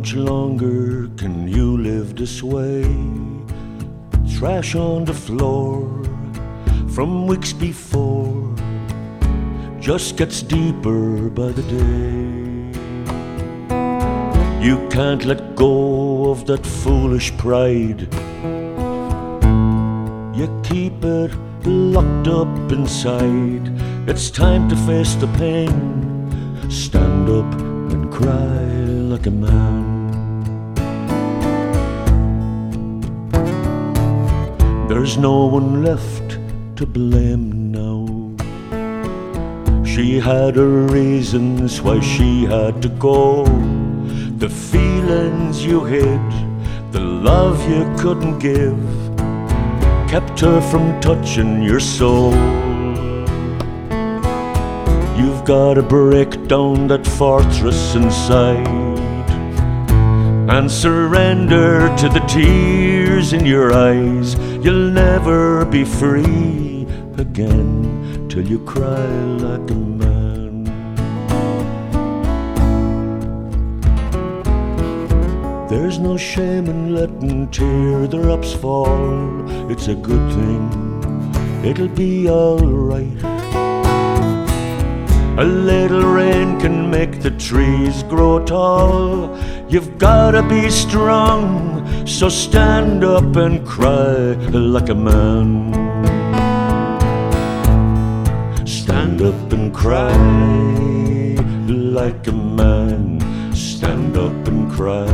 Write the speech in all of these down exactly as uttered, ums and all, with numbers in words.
much longer can you live this way? Trash on the floor from weeks before just gets deeper by the day. You can't let go of that foolish pride. You keep it locked up inside. It's time to face the pain. Stand up and cry like a man. There's no one left to blame now. She had her reasons why she had to go. The feelings you hid, the love you couldn't give, kept her from touching your soul. You've gotta break down that fortress inside and surrender to the tears in your eyes. You'll never be free again till you cry like a man. There's no shame in letting teardrops fall. It's a good thing, it'll be alright. A little rain can make the trees grow tall. You've gotta be strong, so stand up and cry like a man. Stand up and cry like a man. Stand up and cry.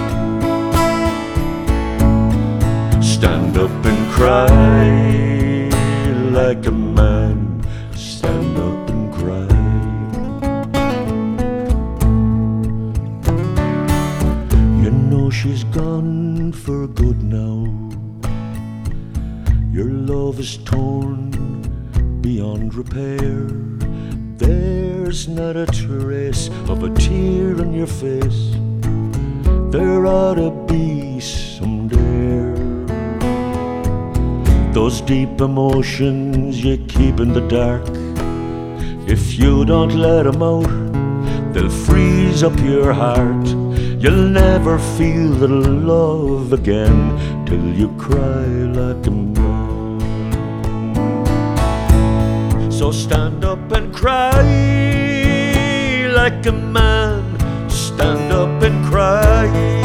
Stand up and cry like a man. Stand up and cry. You know she's gone for good now. Your love is torn beyond repair. There's not a trace of a tear on your face. There ought to be some dare. Those deep emotions you keep in the dark, if you don't let them out, they'll freeze up your heart. You'll never feel the love again till you cry like a man. So stand up and cry like a man. Stand up and cry